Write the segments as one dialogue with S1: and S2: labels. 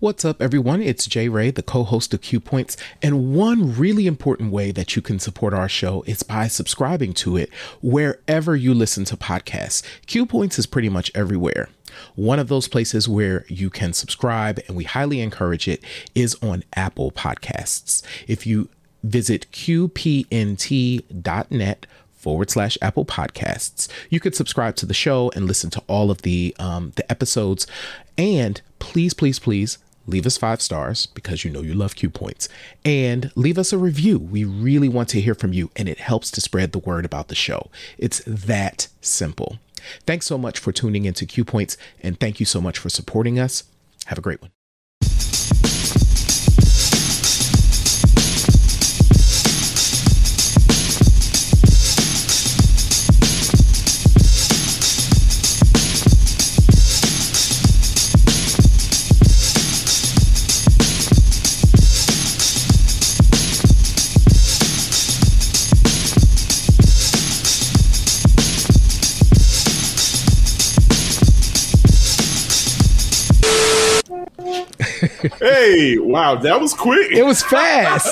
S1: What's up, everyone? It's Jay Ray, the co-host of Q Points, and one really important way that you can support our show is by subscribing to it wherever you listen to podcasts. Q Points is pretty much everywhere. One of those places where you can subscribe, and we highly encourage it, is on Apple Podcasts. If you visit qpnt.net/Apple Podcasts, you could subscribe to the show and listen to all of the episodes. And please leave us 5 stars because you know you love Q Points, and leave us a review. We really want to hear from you, and it helps to spread the word about the show. It's that simple. Thanks so much for tuning into Q Points, and thank you so much for supporting us. Have a great one.
S2: Hey, wow, that was quick.
S1: It was fast.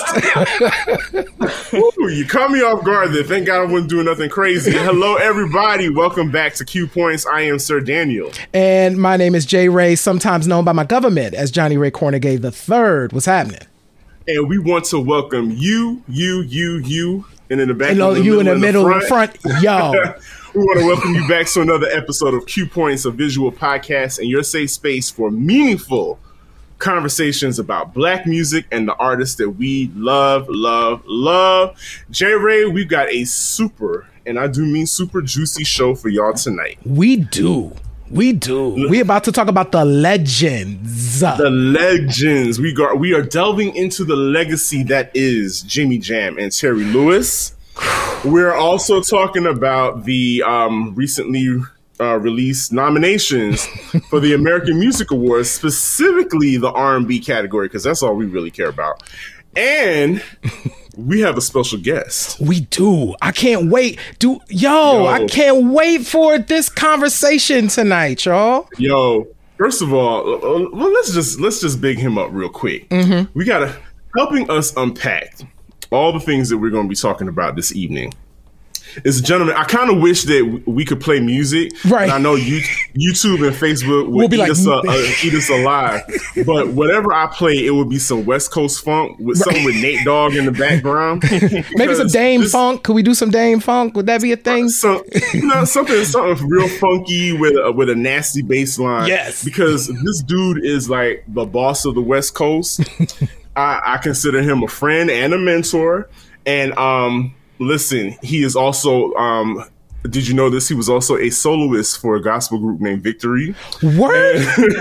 S2: Ooh, you caught me off guard there. Thank God I wasn't doing nothing crazy. Hello, everybody. Welcome back to Q Points. I am Sir Daniel.
S1: And my name is Jay Ray, sometimes known by my government as Johnny Ray Cornegay III. What's happening?
S2: And we want to welcome you, and in the back,
S1: you in the middle, in the front, yo.
S2: We want to welcome you back to another episode of Q Points, a visual podcast, and your safe space for meaningful conversations about Black music and the artists that we love. Jay Ray, we've got a super, and I do mean super juicy show for y'all tonight.
S1: We do. We about to talk about the legends.
S2: The legends. We are delving into the legacy that is Jimmy Jam and Terry Lewis. We're also talking about the recently released nominations for the American Music Awards, specifically the R&B category, because that's all we really care about. And we have a special guest.
S1: We do. I can't wait. I can't wait for this conversation tonight, y'all.
S2: Yo, first of all, let's just big him up real quick. Mm-hmm. We gotta helping us unpack all the things that we're going to be talking about this evening. Is a gentleman. I kind of wish that we could play music. Right. And I know YouTube and Facebook would eat us alive. But whatever I play, it would be some West Coast funk with something with Nate Dogg in the background.
S1: Maybe some Dame Funk. Could we do some Dame Funk? Would that be a thing?
S2: Something real funky with a nasty bass line.
S1: Yes.
S2: Because this dude is like the boss of the West Coast. I consider him a friend and a mentor. And listen, he is also, did you know this? He was also a soloist for a gospel group named Victory.
S1: What?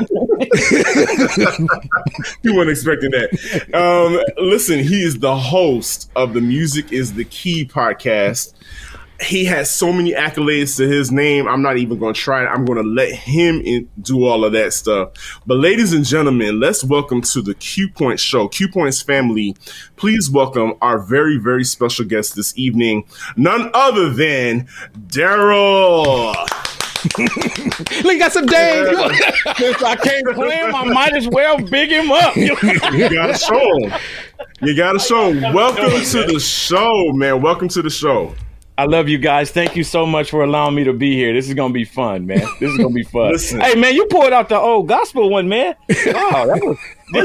S2: You weren't expecting that. Listen, he is the host of the Music is the Key podcast. He has so many accolades to his name. I'm not even going to try it. I'm going to let him do all of that stuff. But ladies and gentlemen, let's welcome to the Q Point show, Q Points family. Please welcome our very, very special guest this evening, none other than Daryl.
S1: Look, you got some Dave.
S3: Since I can't play him, I might as well big him up.
S2: You gotta show him. Welcome to the show, man. Welcome to the show.
S3: I love you guys. Thank you so much for allowing me to be here. This is going to be fun, man. This is going to be fun. Hey, man, you pulled out the old gospel one, man. Wow, that was...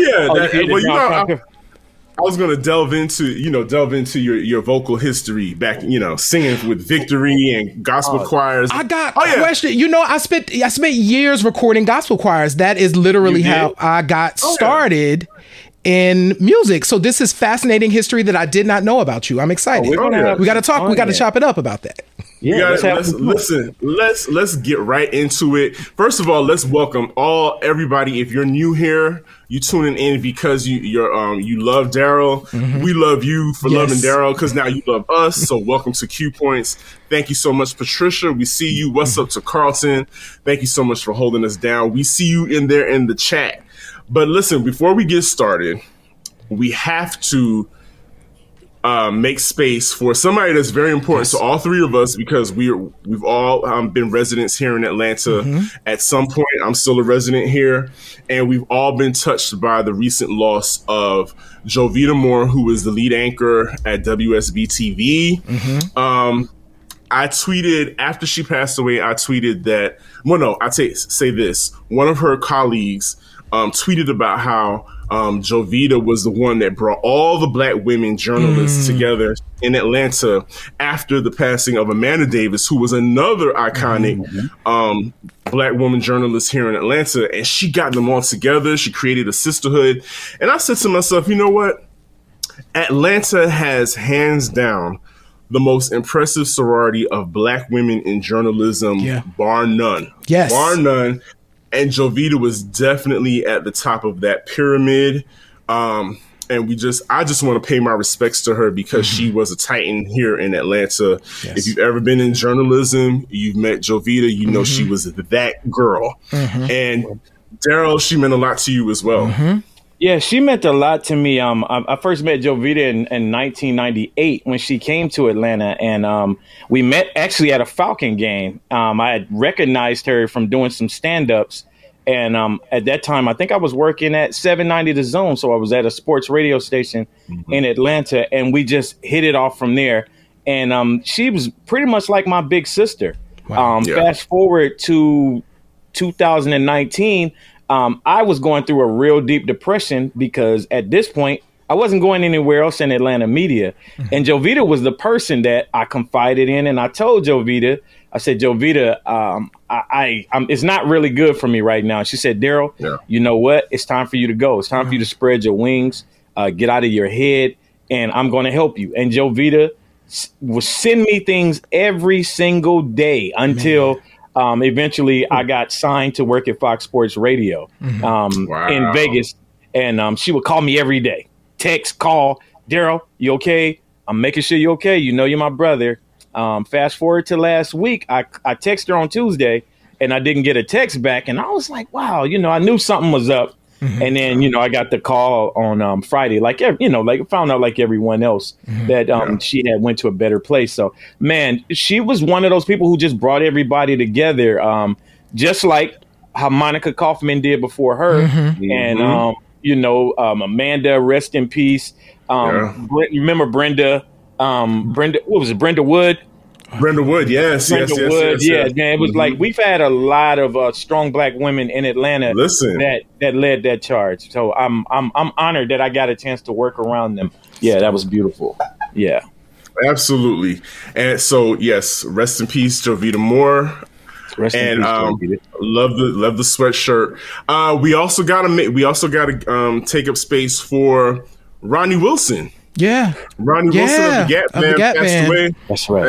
S2: I was going to delve into your vocal history back, singing with Victory and gospel choirs.
S1: I got a question. I spent years recording gospel choirs. That is literally how I got started in music. So this is fascinating history that I did not know about you. I'm excited. We got to talk. We got to chop it up about that.
S2: Yeah, let's get right into it. First of all, let's welcome everybody. If you're new here, you tuning in because you love Daryl. Mm-hmm. We love you for loving Daryl because now you love us. So welcome to Q Points. Thank you so much, Patricia. We see you. What's up to Carlton? Thank you so much for holding us down. We see you in there in the chat. But listen, before we get started, we have to make space for somebody that's very important to all three of us, because we've all been residents here in Atlanta at some point. I'm still a resident here, and we've all been touched by the recent loss of Jovita Moore, who was the lead anchor at WSB TV. I tweeted after she passed away. I tweeted that. Well, no, I say this. One of her colleagues tweeted about how Jovita was the one that brought all the Black women journalists together in Atlanta after the passing of Amanda Davis, who was another iconic Black woman journalist here in Atlanta. And she got them all together. She created a sisterhood. And I said to myself, you know what? Atlanta has hands down the most impressive sorority of Black women in journalism, bar none.
S1: Yes.
S2: Bar none. And Jovita was definitely at the top of that pyramid. And I just want to pay my respects to her, because she was a titan here in Atlanta. Yes. If you've ever been in journalism, you've met Jovita, you know she was that girl. And Daryl, she meant a lot to you as well.
S3: Yeah, she meant a lot to me. I first met Jovita in 1998 when she came to Atlanta, and we met actually at a Falcon game. I had recognized her from doing some stand-ups, and at that time, I think I was working at 790 The Zone, so I was at a sports radio station in Atlanta, and we just hit it off from there. And she was pretty much like my big sister. Wow. Fast forward to 2019. I was going through a real deep depression, because at this point, I wasn't going anywhere else in Atlanta media. And Jovita was the person that I confided in. And I told Jovita, I said, Jovita, it's not really good for me right now. She said, Daryl, you know what? It's time for you to go. It's time for you to spread your wings, get out of your head, and I'm going to help you. And Jovita would send me things every single day until eventually I got signed to work at Fox Sports Radio in Vegas. And she would call me every day. Text, call, Daryl, you okay? I'm making sure you're okay. You know you're my brother. Fast forward to last week, I texted her on Tuesday, and I didn't get a text back. And I was like, wow, I knew something was up. And then, I got the call on Friday, found out like everyone else that she had went to a better place. So, man, she was one of those people who just brought everybody together, just like how Monica Kaufman did before her. And, Amanda, rest in peace. Remember Brenda, what was it? Brenda Wood.
S2: Brenda Wood, yes.
S3: Man. It was like we've had a lot of strong Black women in Atlanta that led that charge. So I'm honored that I got a chance to work around them. Yeah, that was beautiful. Yeah,
S2: absolutely. And so, yes, rest in peace, Jovita Moore. Love the sweatshirt. We also got to take up space for Ronnie Wilson.
S1: Yeah.
S2: Ronnie Wilson of the Gap Band passed away.
S3: That's right.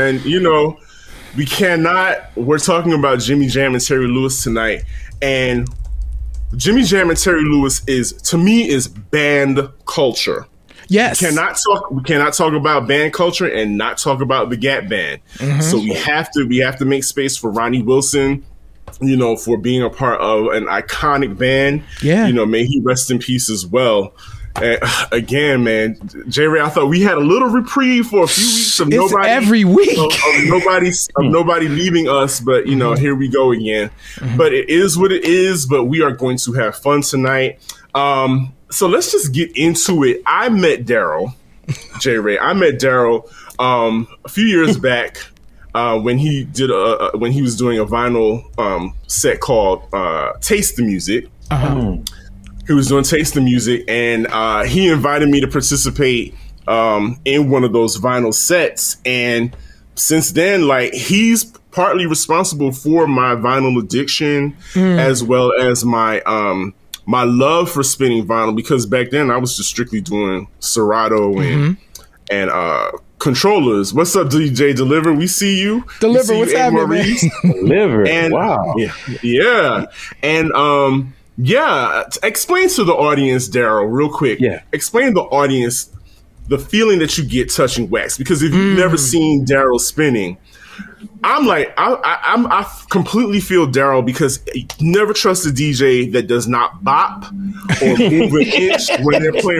S2: And, we're talking about Jimmy Jam and Terry Lewis tonight. And Jimmy Jam and Terry Lewis is band culture.
S1: Yes.
S2: We cannot talk about band culture and not talk about the Gap Band. So we have to make space for Ronnie Wilson, for being a part of an iconic band. Yeah. May he rest in peace as well. Again, man, J. Ray, I thought we had a little reprieve for a few weeks of nobody
S1: every week
S2: of nobody leaving us, but here we go again. But it is what it is. But we are going to have fun tonight. So let's just get into it. I met Daryl, J. Ray. I met Daryl a few years back when he was doing a vinyl set called Taste the Music. He was doing Taste the Music, and he invited me to participate in one of those vinyl sets. And since then, he's partly responsible for my vinyl addiction, as well as my my love for spinning vinyl, because back then I was just strictly doing Serato and controllers. What's up, DJ Deliver? We see you.
S1: Deliver, what's happening, man?
S3: Deliver.
S2: And,
S3: wow.
S2: Yeah. And explain to the audience, Daryl, real quick. Yeah. Explain to the audience the feeling that you get touching wax, because if you've never seen Daryl spinning, I completely feel Daryl, because you never trust a DJ that does not bop or move an inch when they're playing.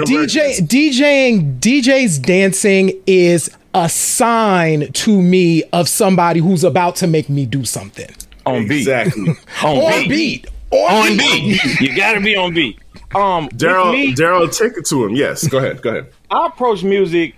S1: DJ's dancing is a sign to me of somebody who's about to make me do something.
S3: On beat.
S2: Exactly.
S3: On beat. You gotta be on beat.
S2: Daryl, take it to him. Yes, go ahead.
S3: I approach music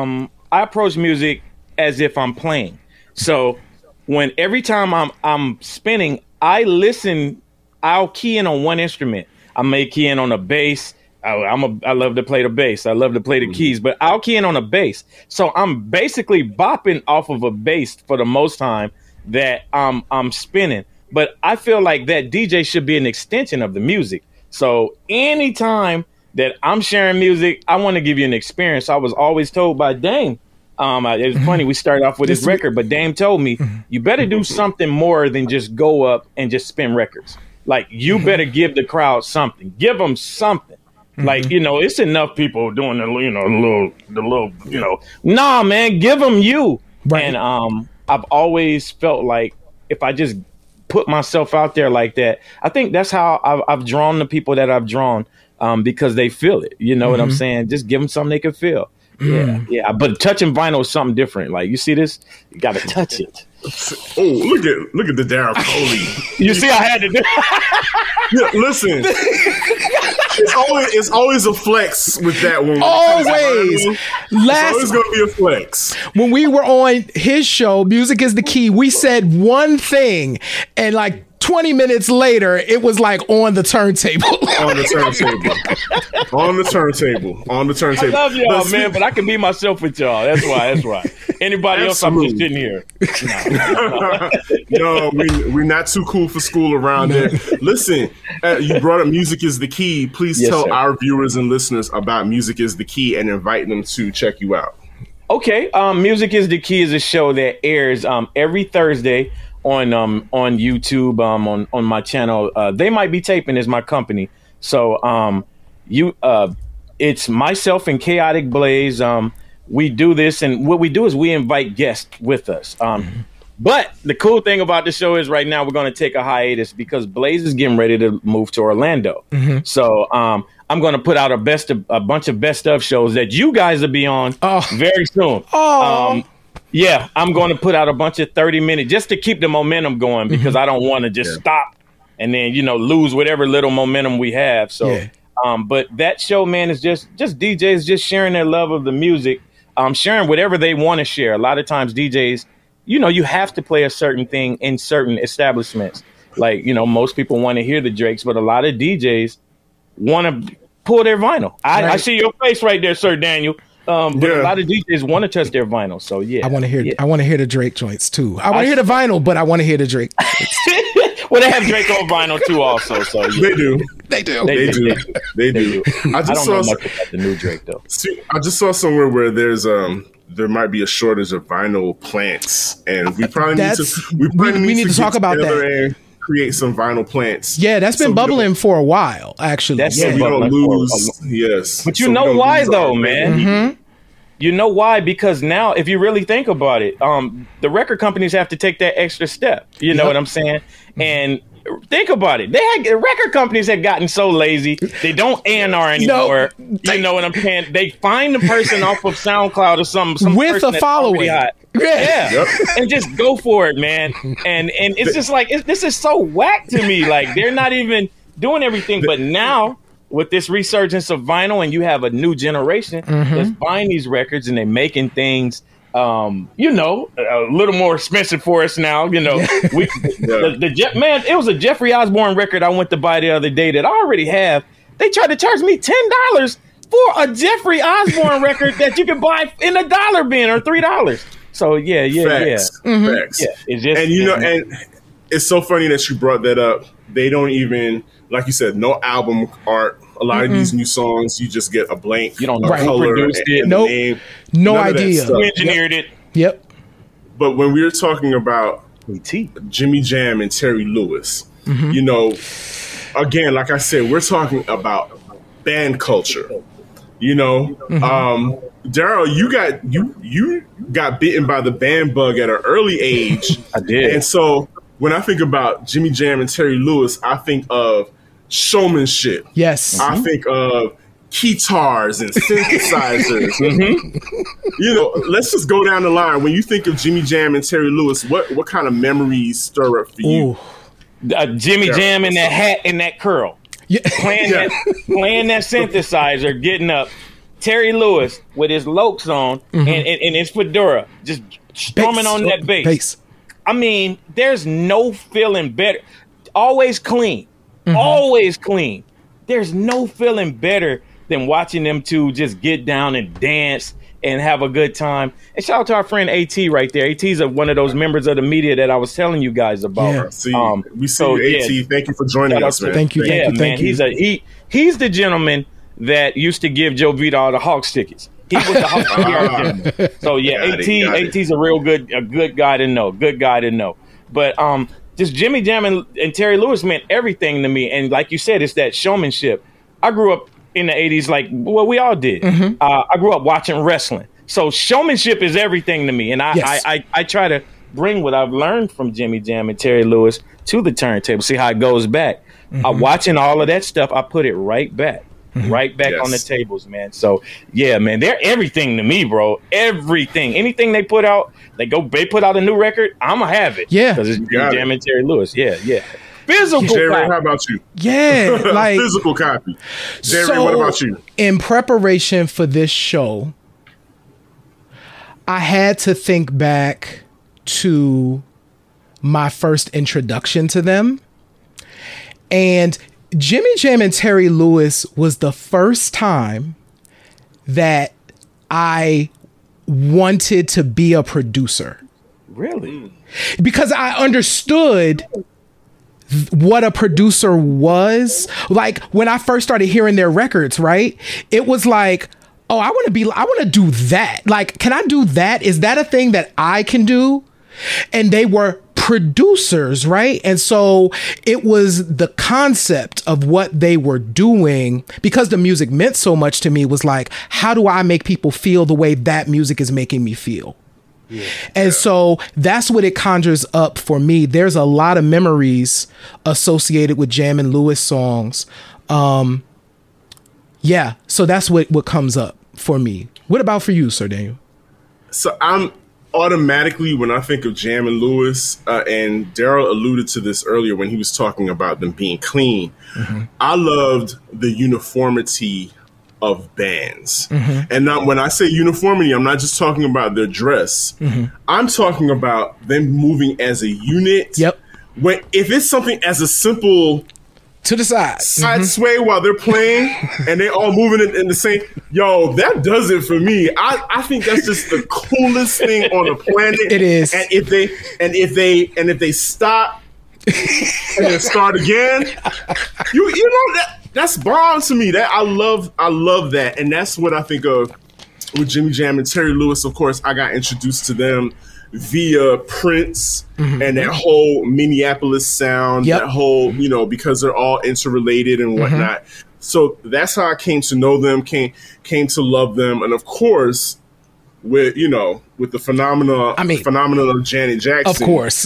S3: as if I'm playing. So every time I'm spinning, I'll key in on one instrument. I may key in on a bass. I love to play the bass. I love to play the keys, but I'll key in on a bass. So I'm basically bopping off of a bass for the most time that I'm spinning. But I feel like that DJ should be an extension of the music. So anytime that I'm sharing music, I want to give you an experience. I was always told by Dame. It was funny. We started off with this record, but Dame told me, you better do something more than just go up and just spin records. Like, you better give the crowd something. Give them something. Like, it's enough people doing the little, nah, man, give them you. Right. And I've always felt like if I just put myself out there like that, I think that's how I've drawn the people that I've drawn, because they feel it. You know what I'm saying? Just give them something they can feel. Yeah. But touching vinyl is something different. Like, you see this? You got to touch it.
S2: Oh, look at the Daryl Coley.
S3: You see, I had to do.
S2: Yeah, listen. It's always a flex with that one.
S1: Always.
S2: It's always going to be a flex.
S1: When we were on his show, Music is the Key, we said one thing, and like 20 minutes later, it was like on the turntable.
S2: On the turntable.
S3: I love y'all, man, but I can be myself with y'all. That's why. Anybody else, I'm just sitting here.
S2: No, we're not too cool for school around there. Listen, you brought up Music is the Key. Please tell our viewers and listeners about Music is the Key and invite them to check you out.
S3: Okay. Music is the Key is a show that airs every Thursday on YouTube, on my channel. They Might Be Taping is my company. So it's myself and Chaotic Blaze. We do this, and what we do is we invite guests with us. But the cool thing about the show is right now we're going to take a hiatus because Blaze is getting ready to move to Orlando. So I'm going to put out a bunch of best of shows that you guys will be on very soon. Yeah, I'm going to put out a bunch of 30-minute just to keep the momentum going, because I don't want to just stop and then, lose whatever little momentum we have. So, but that show, man, is just DJs just sharing their love of the music, sharing whatever they want to share. A lot of times DJs, you have to play a certain thing in certain establishments. Like, most people want to hear the Drakes, but a lot of DJs want to pull their vinyl. I see your face right there, Sir Daniel. But a lot of DJs want to touch their vinyl, so I want to hear.
S1: I want to hear the Drake joints too. I want to hear the vinyl, but I want to hear the Drake.
S3: Well, they have Drake on vinyl too, also. So
S2: They do.
S3: I don't know much about the new Drake though.
S2: See, I just saw somewhere where there might be a shortage of vinyl plants, and we probably need to talk about that. And create some vinyl plants.
S1: Yeah, that's been bubbling for a while, actually.
S2: We don't lose. Yes,
S3: but you know why though, man. You know why? Because now, if you really think about it, the record companies have to take that extra step. You know what I'm saying? And think about it. Record companies have gotten so lazy. They don't A&R anymore. You know what I'm saying? They find the person off of SoundCloud or some
S1: with a following.
S3: And just go for it, man. And it's just like this is so whack to me. Like, they're not even doing everything. But now, with this resurgence of vinyl, and you have a new generation that's buying these records and they're making things, a little more expensive for us now. Man, it was a Jeffrey Osborne record I went to buy the other day that I already have. They tried to charge me $10 for a Jeffrey Osborne record that you can buy in a $1 bin or $3. So
S2: Facts.
S3: Yeah, it's just,
S2: and it's so funny that you brought that up. They don't even, like you said, no album art. A lot of these new songs, you just get a blank.
S3: You don't know who produced it.
S1: Nope. No idea.
S3: Who engineered it.
S1: Yep.
S2: But when we were talking about Jimmy Jam and Terry Lewis, again, like I said, we're talking about band culture. Daryl, got bitten by the band bug at an early age.
S3: I did.
S2: And so when I think about Jimmy Jam and Terry Lewis, I think of showmanship.
S1: Yes.
S2: I think of guitars and synthesizers. You know, let's just go down the line. When you think of Jimmy Jam and Terry Lewis, what kind of memories stir up for you?
S3: Jimmy Jam in that hat and that curl.
S1: Yeah.
S3: Playing that synthesizer, getting up. Terry Lewis with his Lokes on and his fedora, just strumming on that bass. I mean, there's no feeling better. Always clean. Always clean. There's no feeling better than watching them two just get down and dance and have a good time. And shout out to our friend AT right there. AT's one of those members of the media that I was telling you guys about.
S2: Yeah, we see you, AT.
S3: Yeah.
S2: Thank you for joining us, man.
S1: Thank you.
S3: He's the gentleman that used to give Joe Vita all the Hawks tickets. He was the Hawks gentleman. So AT's a real good guy to know. Good guy to know. But just Jimmy Jam and Terry Lewis meant everything to me. And like you said, it's that showmanship. I grew up in the 80s like we all did. I grew up watching wrestling. So showmanship is everything to me. And I try to bring what I've learned from Jimmy Jam and Terry Lewis to the turntable, see how it goes back. Watching all of that stuff, I put it right back. Right back on the tables, man. So yeah, man, they're everything to me, bro. Everything, anything they put out, they put out a new record, I'ma have it.
S1: Yeah,
S3: because it's Jam and Terry Lewis. Yeah. Physical
S2: J-Ray,
S3: copy.
S2: how about you?
S1: Yeah, like
S2: physical copy. J-Ray, what about you?
S1: In preparation for this show, I had to think back to my first introduction to them. And Jimmy Jam and Terry Lewis was the first time that I wanted to be a producer.
S3: Really?
S1: Because I understood what a producer was. Like when I first started hearing their records, right? It was like, oh, I want to do that. Like, can I do that? Is that a thing that I can do? And they were producers, right? And so it was the concept of what they were doing, because the music meant so much to me, was like, how do I make people feel the way that music is making me feel? Yeah. And so that's what it conjures up for me. There's a lot of memories associated with Jam and Lewis songs. Yeah, so that's what comes up for me. What about for you, Sir Daniel?
S2: So I'm automatically, when I think of Jam and Lewis, and Daryl alluded to this earlier when he was talking about them being clean, I loved the uniformity of bands. And now when I say uniformity, I'm not just talking about their dress. I'm talking about them moving as a unit.
S1: Yep.
S2: If it's something as a simple
S1: to the side
S2: sway while they're playing and they all moving in the same, that does it for me. I think that's just the coolest thing on the planet.
S1: It is.
S2: And if they stop and then start again, you know that's bomb to me. That I love that. And that's what I think of with Jimmy Jam and Terry Lewis. Of course, I got introduced to them via Prince and that whole Minneapolis sound, that whole, because they're all interrelated and whatnot. So that's how I came to know them, came to love them. And of course, with the phenomenon of Janet Jackson,
S1: of course,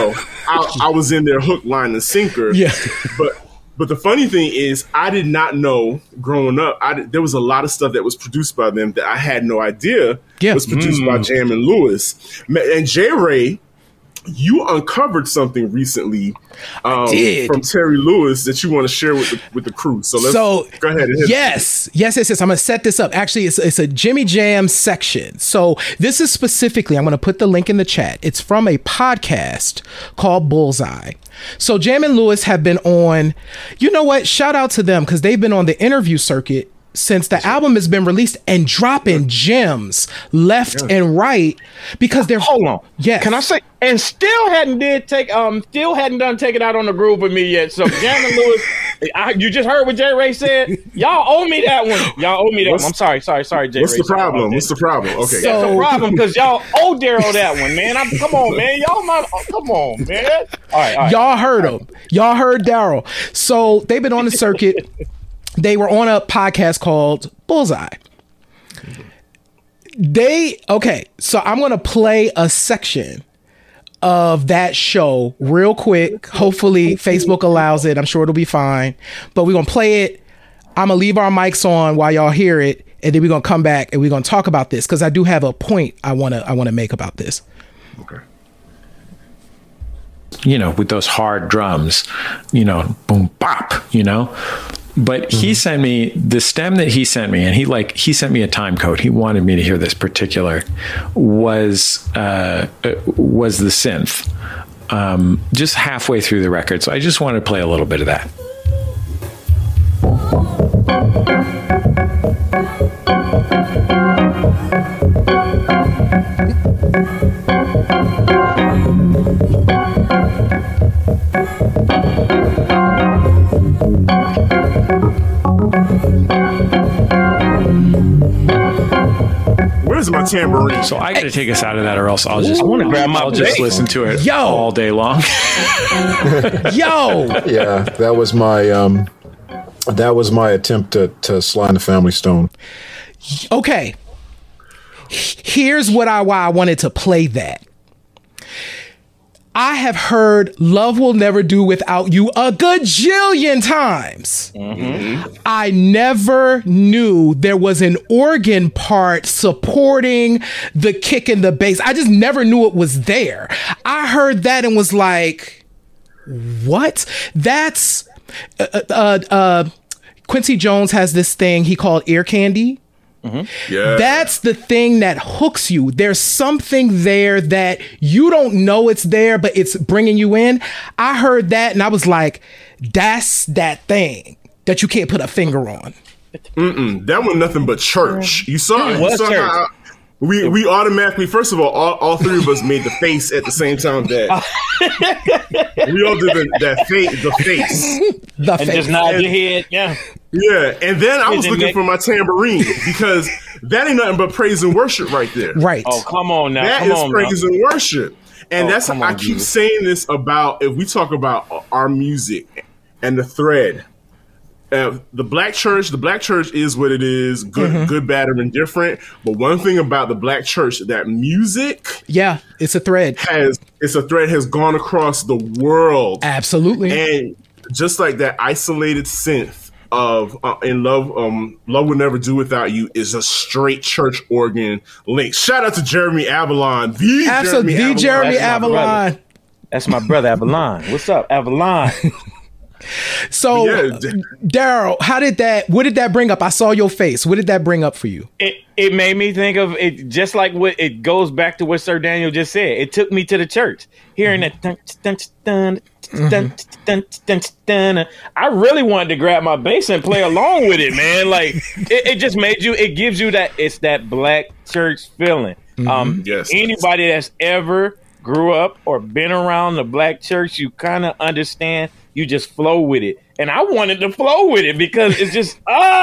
S2: I was in their hook, line, and sinker.
S1: Yeah.
S2: But the funny thing is, I did not know growing up. There was a lot of stuff that was produced by them that I had no idea was produced by Jam and Lewis. And J-Ray, you uncovered something recently from Terry Lewis that you want to share with the crew. So let's go ahead.
S1: Yes. I'm going to set this up. Actually, it's a Jimmy Jam section. So this is specifically, I'm going to put the link in the chat. It's from a podcast called Bullseye. So Jam and Lewis have been on, you know what? Shout out to them, because they've been on the interview circuit since the album has been released and dropping gems left and right, because they're
S3: hold on.
S1: Yeah.
S3: Can I say, and still hadn't done Take It Out on the Groove with me yet. So Jam and Lewis, you just heard what J-Ray said. Y'all owe me that one. I'm sorry, J-Ray.
S2: What's the problem? Okay.
S3: That's the problem, because y'all owe Daryl that one, man. Come on, man. Come on, man. All right.
S1: Y'all heard him. Y'all heard Daryl. So they've been on the circuit. They were on a podcast called Bullseye. So I'm going to play a section of that show real quick. Hopefully Facebook allows it. I'm sure it'll be fine. But we're going to play it. I'm going to leave our mics on while y'all hear it. And then we're going to come back and we're going to talk about this because I do have a point I want to make about this.
S2: Okay.
S4: With those hard drums, boom, bop, But he sent me the stem that he sent me, and he sent me a time code. He wanted me to hear this particular was the synth, just halfway through the record. So I just wanted to play a little bit of that.
S2: Where's my tambourine?
S4: So I got to take us out of that, or else I'll just listen to it all day long.
S5: Yeah, that was my attempt to slide the Family Stone.
S1: Okay. Here's why I wanted to play that. I have heard Love Will Never Do Without You a gajillion times. Mm-hmm. I never knew there was an organ part supporting the kick and the bass. I just never knew it was there. I heard that and was like, what? That's Quincy Jones has this thing he called ear candy. Mm-hmm. Yeah. That's the thing that hooks you. There's something there that you don't know it's there, but it's bringing you in. I heard that and I was like, that's that thing that you can't put a finger on.
S2: That was nothing but church. You saw how we automatically, first of all three of us made the face at the same time that we all did the face.
S3: And just nod your head. Yeah.
S2: Yeah, and then I was looking for my tambourine because that ain't nothing but praise and worship right there.
S1: Right.
S3: Oh, come on now.
S2: That is praise and worship. And that's I keep saying this about, if we talk about our music and the thread, the black church is what it is, good, bad, or indifferent. But one thing about the black church, that music,
S1: it's a thread.
S2: Has gone across the world.
S1: Absolutely.
S2: And just like that isolated synth of in Love Will Never Do Without You is a straight church organ link. Shout out to Jeremy Avalon,
S1: Jeremy Avalon.
S3: That's my brother Avalon. What's up, Avalon?
S1: So, Daryl, what did that bring up? I saw your face. What did that bring up for you?
S3: It made me think of it, just like what it goes back to what Sir Daniel just said. It took me to the church, hearing that dun, dun, dun, dun, dun, dun, dun. I really wanted to grab my bass and play along with it, man. Like it just made you. It gives you that black church feeling.
S2: Yes.
S3: Anybody that's ever grew up or been around the black church, you kind of understand. You just flow with it, and I wanted to flow with it because it's just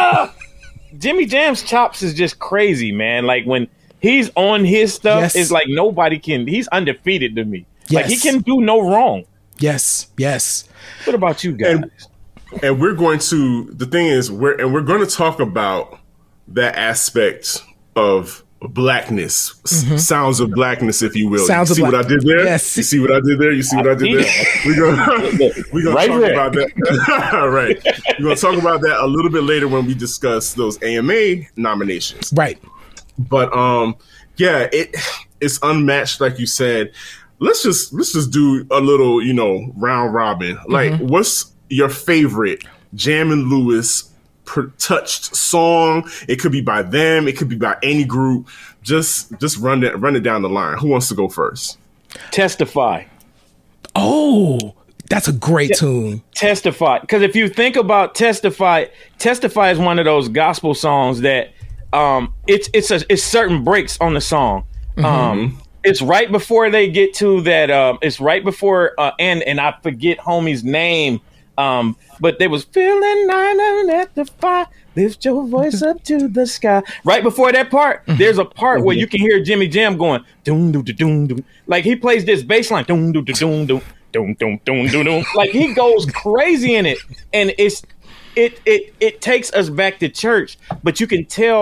S3: Jimmy Jam's chops is just crazy, man. Like when he's on his stuff, it's like nobody can. He's undefeated to me. Like he can do no wrong.
S1: Yes.
S3: What about you guys?
S2: And we're going to. The thing is, we're going to talk about that aspect of blackness, sounds of blackness, if you will. You see what I did there?
S1: Yes.
S2: You see what I did there? We're gonna talk about that. Right. We're gonna talk about that a little bit later when we discuss those AMA nominations.
S1: Right.
S2: But it's unmatched, like you said. Let's just do a little, round robin. Like, what's your favorite Jam and Lewis touched song? It could be by them, it could be by any group. Just run it down the line. Who wants to go first?
S3: Testify.
S1: Oh, that's a great tune.
S3: Testify. Because if you think about Testify is one of those gospel songs that it's certain breaks on the song. It's right before they get to that. It's right before and I forget homie's name. But they was feeling 9 at the fire. Lift your voice up to the sky. Right before that part, there's a part where you can hear Jimmy Jam going doom doom doom doom. Like he plays this bass line doom doom doom doom doom doom doom doom doom. Like he goes crazy in it, and it takes us back to church. But you can tell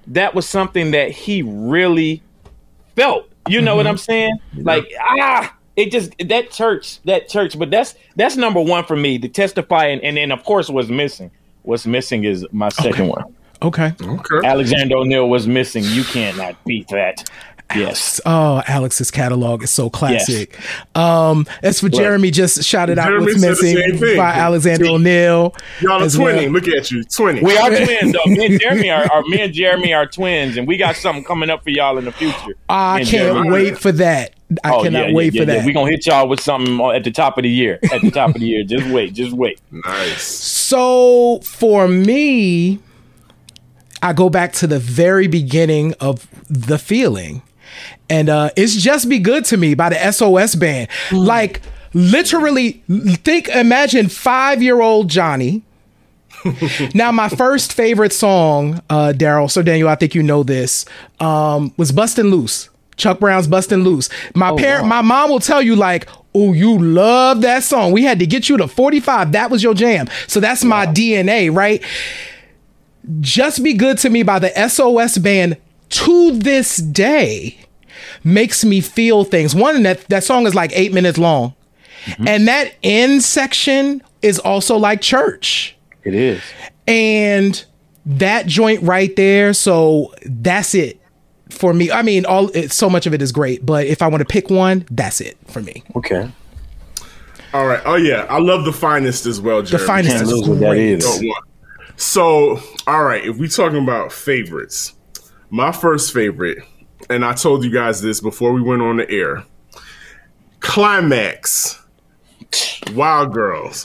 S3: that was something that he really felt. You know what I'm saying? Like, it just that church. But that's number one for me. The Testify, and then of course what's missing. What's missing is my second one.
S1: Okay.
S3: Alexander O'Neal was missing. You cannot beat that. Yes.
S1: Oh, Alex's catalog is so classic. Yes. As for Jeremy, just shouted out
S2: Jeremy
S1: what's missing by Alexander O'Neal.
S2: Y'all are twinning. Well. Look at you, twinning.
S3: We are twins, though. Me and Jeremy are twins, and we got something coming up for y'all in the future.
S1: I can't wait for that. I cannot wait for that.
S3: We're going to hit y'all with something at the top of the year. Just wait.
S2: Nice.
S1: So for me, I go back to the very beginning of The Feeling. And It's Just Be Good to Me by the SOS Band. Like, literally, imagine 5-year-old Johnny. Now, my first favorite song, Daryl, so Daniel, I think you know this, was Bustin' Loose. Chuck Brown's Bustin' Loose. My mom will tell you, like, oh, you love that song. We had to get you to 45. That was your jam. So that's my DNA, right? Just Be Good to Me by the SOS Band to this day makes me feel things. One, that song is like 8 minutes long. And that end section is also like church.
S3: It is.
S1: And that joint right there, so that's it for me. I mean, so much of it is great, but if I want to pick one, that's it for me.
S3: Okay.
S2: All right. Oh, yeah. I love The Finest as well, Jeremy.
S1: The Finest is great.
S2: So, all right, if we're talking about favorites, my first favorite, and I told you guys this before we went on the air, Climax, Wild Girls.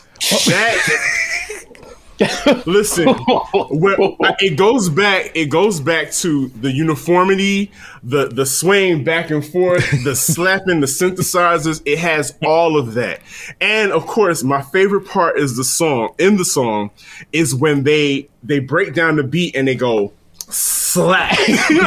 S2: Listen, it goes back to the uniformity, the swaying back and forth, the slapping, the synthesizers. It has all of that. And of course, my favorite part is the song is when they break down the beat and they go slap.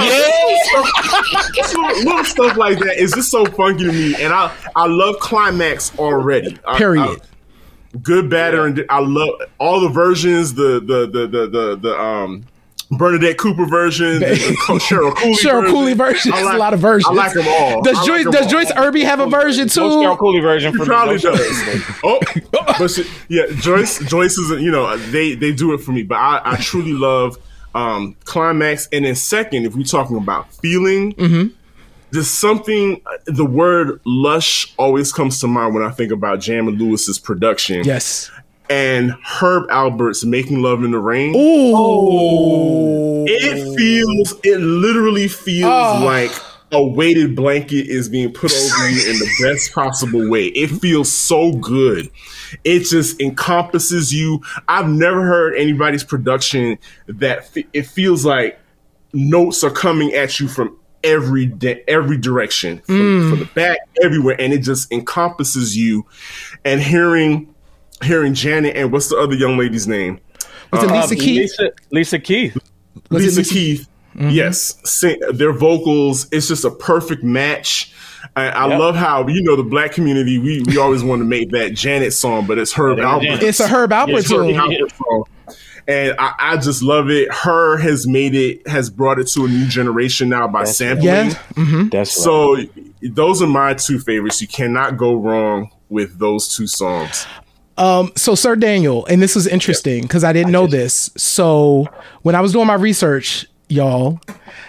S2: Little stuff like that is just so funky to me. And I love Climax already.
S1: Period.
S2: Good, bad, and I love all the versions. The Bernadette Cooper version, the Cheryl Cooley version.
S1: There's a lot of versions.
S2: I like them all.
S1: Does Joyce Irby have a version too?
S3: Cheryl Cooley version.
S2: She probably does. But Joyce is. They do it for me. But I truly love Climax. And then second, if we're talking about feeling. There's something, the word lush always comes to mind when I think about Jam and Lewis's production.
S1: Yes.
S2: And Herb Alpert's Making Love in the Rain.
S1: Ooh.
S2: It literally feels like a weighted blanket is being put over you in the best possible way. It feels so good. It just encompasses you. I've never heard anybody's production that it feels like notes are coming at you from every direction, from the back, everywhere, and it just encompasses you. And hearing Janet and what's the other young lady's name?
S1: Was it Lisa Keith?
S3: Lisa Keith.
S2: Lisa Keith. Yes, their vocals. It's just a perfect match. I love how the black community. We always want to make that Janet song, but it's Herb Alpert.
S1: It's a Herb Alpert song.
S2: And I just love it. Her has brought it to a new generation now by sampling.
S1: Yeah.
S3: That's
S2: so those are my two favorites. You cannot go wrong with those two songs.
S1: So Sir Daniel, and this is interesting because I didn't know this. So when I was doing my research, y'all,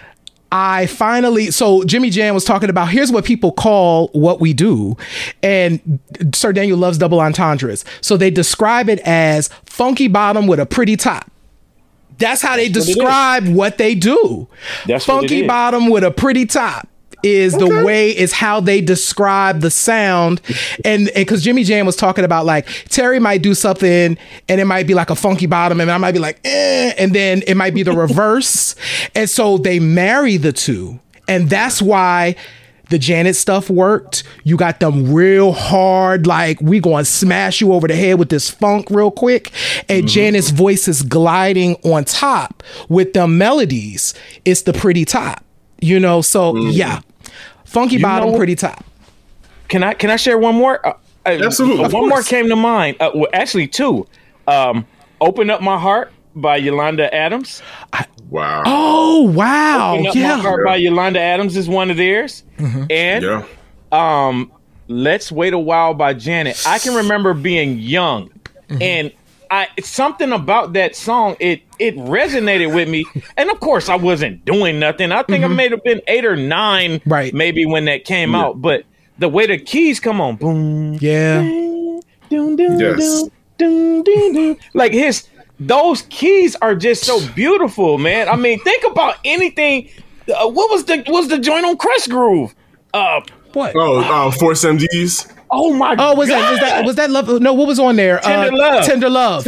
S1: so Jimmy Jam was talking about, here's what people call what we do. And Sir Daniel loves double entendres. So they describe it as funky bottom with a pretty top. That's how they describe what they do.
S3: That's
S1: funky bottom with a pretty top is how they describe the sound. And because Jimmy Jam was talking about, like, Terry might do something and it might be like a funky bottom and I might be like, and then it might be the reverse. And so they marry the two. And that's why the Janet stuff worked. You got them real hard, like, we going to smash you over the head with this funk real quick. And Janet's voice is gliding on top with the melodies. It's the pretty top, so yeah. Funky bottom, pretty top.
S3: Can I share one more?
S2: Absolutely.
S3: One more came to mind. Well, actually, two. Open Up My Heart by Yolanda Adams.
S2: Wow.
S1: Oh, wow.
S3: Open Up My Heart by Yolanda Adams is one of theirs. And Let's Wait a While by Janet. I can remember being young, and something about that song, it resonated with me. And of course, I wasn't doing nothing. I think I may have been 8 or 9, maybe when that came out. But the way the keys come on, boom,
S1: yeah,
S3: like those keys are just so beautiful, man. I mean, think about anything. What was the joint on Crush Groove?
S1: What?
S2: Force MDs.
S3: Oh my God!
S1: Was that Love? No, what was on there?
S3: Tender Love.
S2: Tender Love.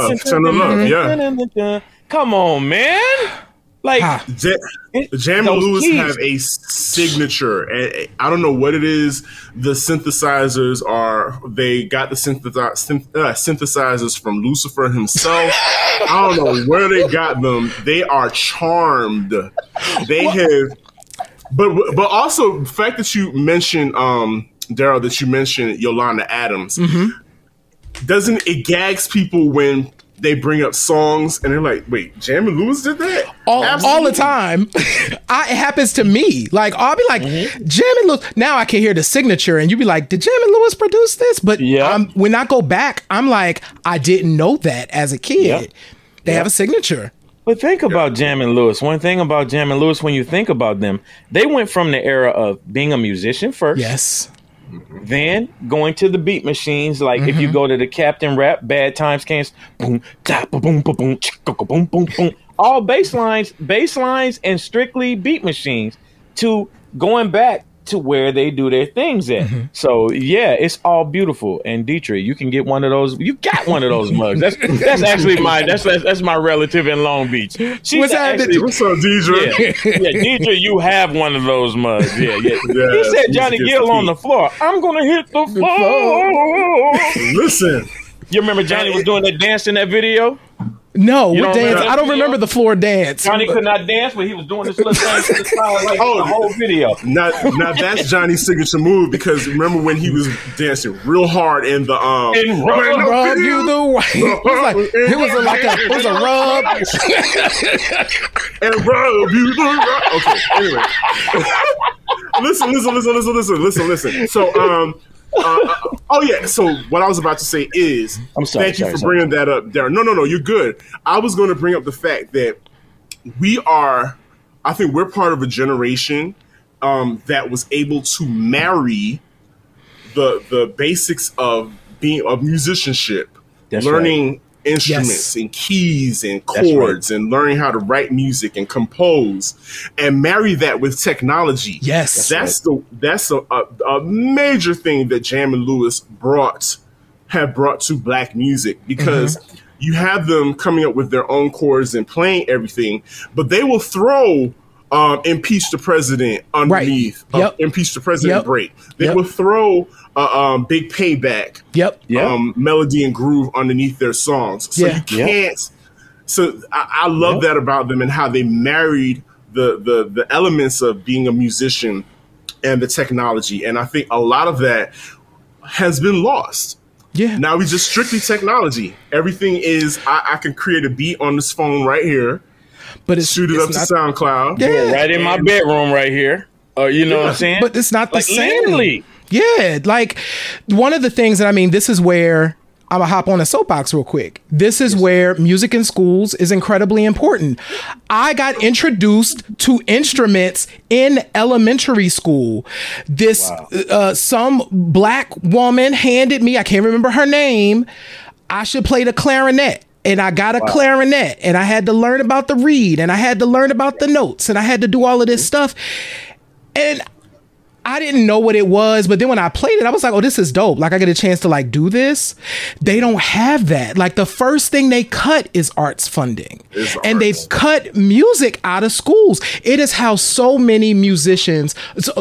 S2: Yeah.
S3: Come on, man. Like
S2: Jam and Lewis have a signature. I don't know what it is. The synthesizers they got the synthesizers from Lucifer himself. I don't know where they got them. They are charmed. They have, but also the fact that you mentioned Daryl, that you mentioned Yolanda Adams, doesn't it gags people when they bring up songs and they're like, wait, Jam and Lewis did that?
S1: All the time. It happens to me. Like, I'll be like, Jam and Lewis. Now I can hear the signature and you be like, did Jam and Lewis produce this? But when I go back, I'm like, I didn't know that as a kid. They have a signature.
S3: But think about Jam and Lewis. One thing about Jam and Lewis, when you think about them, they went from the era of being a musician first.
S1: Yes.
S3: Then going to the beat machines, like if you go to the Captain Rap, Bad Times Came, boom, da, boom, boom, boom, boom, boom, boom, all bass lines, and strictly beat machines, to going back to where they do their things at. So yeah, it's all beautiful. And Dietrich, you can get one of those. You got one of those mugs. That's actually that's my relative in Long Beach.
S2: What's up, Dietrich?
S3: Yeah, Dietrich, you have one of those mugs. Yeah. He said Johnny Gill on the floor. I'm gonna hit the floor.
S2: Listen,
S3: you remember Johnny was doing that dance in that video?
S1: No, what dance? I don't remember the floor dance.
S3: Johnny could not dance, but he was doing this little dance to the side, like the whole video.
S2: Now that's Johnny's signature move, because remember when he was dancing real hard in the
S1: rub you the way. It was a rub.
S2: And rub you the rub. Okay, anyway. Listen. So so what I was about to say is, thank you for bringing that up, Darren. No, you're good. I was going to bring up the fact that I think we're part of a generation that was able to marry the basics of musicianship, learning instruments and keys and chords and learning how to write music and compose, and marry that with technology.
S1: Yes,
S2: that's a major thing that Jam and Lewis have brought to black music, because you have them coming up with their own chords and playing everything, but they will throw Impeach the President underneath, Impeach the President break. They will throw Big Payback, melody and groove underneath their songs. So you can't. So I love that about them, and how they married the elements of being a musician and the technology. And I think a lot of that has been lost.
S1: Yeah.
S2: Now we just strictly technology. Everything is I can create a beat on this phone right here. But shoot it up to SoundCloud.
S3: Yeah, right in my bedroom right here. You know what I'm saying?
S1: But it's not the same.
S3: Literally.
S1: Yeah, like one of the things that this is where I'm gonna hop on a soapbox real quick. This is where music in schools is incredibly important. I got introduced to instruments in elementary school. Some black woman handed me, I can't remember her name, I should play the clarinet. And I got a clarinet, and I had to learn about the reed, and I had to learn about the notes, and I had to do all of this stuff. And I didn't know what it was, but then when I played it, I was like, oh, this is dope. Like, I get a chance to like do this. They don't have that. Like, the first thing they cut is arts funding. And they've cut music out of schools. It is how so many musicians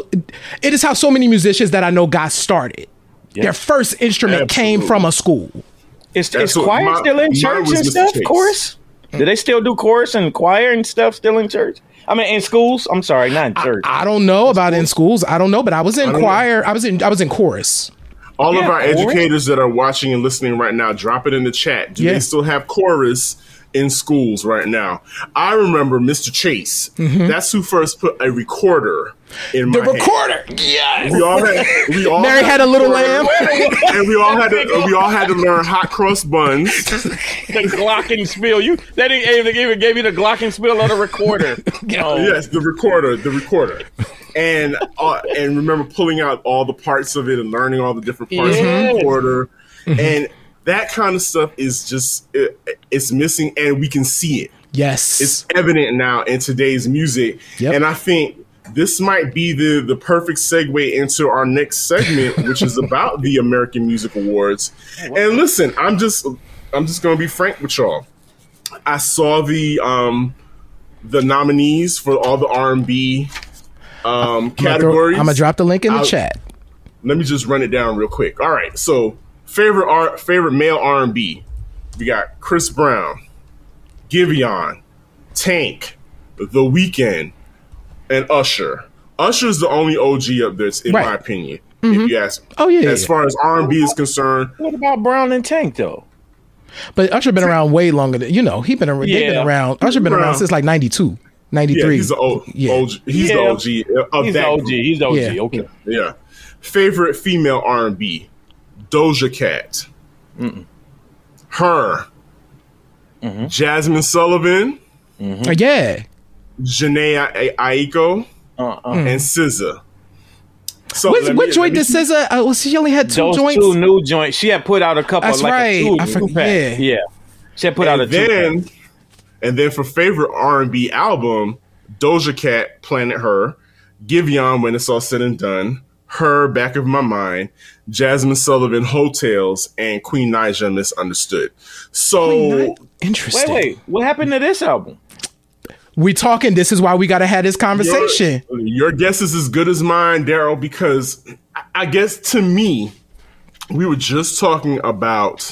S1: that I know got started. Yes. Their first instrument came from a school.
S3: Is choir still in church and stuff? Chorus? Do they still do chorus and choir and stuff still in church? I mean, in schools. I'm sorry, not in church.
S1: I don't know about in schools. I don't know, but I was in choir. I was in chorus.
S2: All of our educators that are watching and listening right now, drop it in the chat. Do they still have chorus in schools right now. I remember Mr. Chase. That's who first put a recorder in
S1: The
S2: my hand.
S1: recorder. Yes.
S2: We all
S1: Mary had a little lamb.
S2: and we all had to learn hot cross buns.
S3: The glockenspiel. They didn't even give you the glockenspiel of the recorder.
S2: Yes, the recorder. And remember pulling out all the parts of it and learning all the different parts of the recorder. And that kind of stuff is just it's missing, and we can see it.
S1: Yes.
S2: It's evident now in today's music.
S1: Yep. And
S2: I think this might be the perfect segue into our next segment, which is about the American Music Awards. And listen, I'm just going to be frank with y'all. I saw the nominees for all the R&B categories.
S1: I'm gonna drop the link in the chat.
S2: Let me just run it down real quick. All right, so favorite male R&B, we got Chris Brown, Giveon, Tank, The Weeknd, and Usher. Usher's the only OG up there, in my opinion. If you ask me.
S1: Oh yeah.
S2: As far as R&B is concerned,
S3: What about Brown and Tank though?
S1: But Usher been around way longer than they've been around. Usher been around since like 92, 93.
S2: yeah, he's the OG. He's the OG of
S3: He's
S2: that
S3: the OG.
S2: group.
S3: He's the OG.
S1: Yeah.
S3: Okay.
S2: Yeah. Favorite female R&B, Doja Cat, Her, Jasmine Sullivan,
S1: Yeah.
S2: Janae Aiko, and SZA. So
S1: Which joint did SZA? She only had two
S3: Those
S1: joints.
S3: two new joints. She had put out a couple.
S1: That's
S3: like
S1: right.
S3: A
S1: I
S3: two
S1: forget-
S3: pack. Yeah. She had put out a two.
S2: And then for favorite R&B album, Doja Cat, Planet Her, Giveon, When It's All Said and Done, Her, Back of My Mind, Jasmine Sullivan, Hotels, and Queen Naija, Misunderstood. So
S1: Interesting.
S3: Wait. What happened to this album?
S1: We talking. This is why we got to have this conversation.
S2: your guess is as good as mine, Daryl, because I guess to me, we were just talking about